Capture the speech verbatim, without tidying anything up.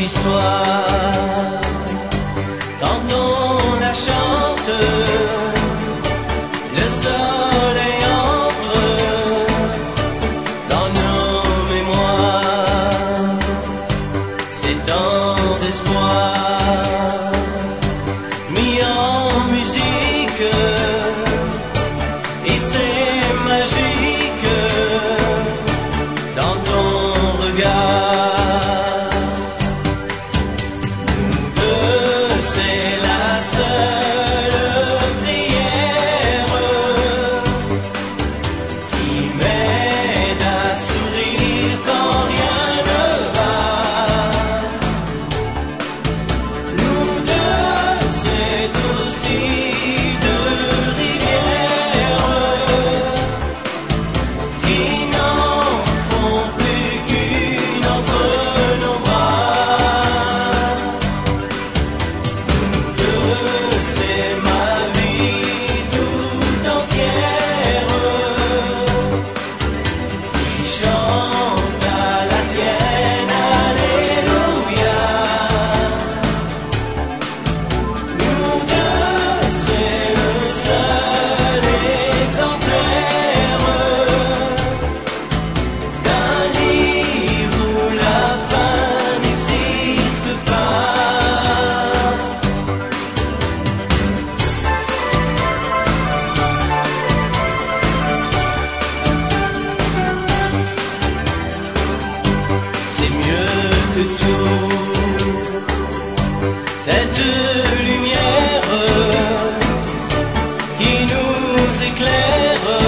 l'histoire. Quand on la chante, le soleil entre dans nos mémoires. C'est tant d'espoir mis en musique, et c'est magique dans ton regard. Nous deux, c'est la seule prière qui m'aide à sourire quand rien ne va. Nous deux, c'est aussi deux rivières qui n'en font plus qu'une entre nos bras. Nous deux, c'est ma vie tout entière qui chante à la tienne, alléluia. Nous deux, c'est le seul exemplaire d'un livre où la fin n'existe pas. C'est mieux que tout, cette lumière qui nous éclaire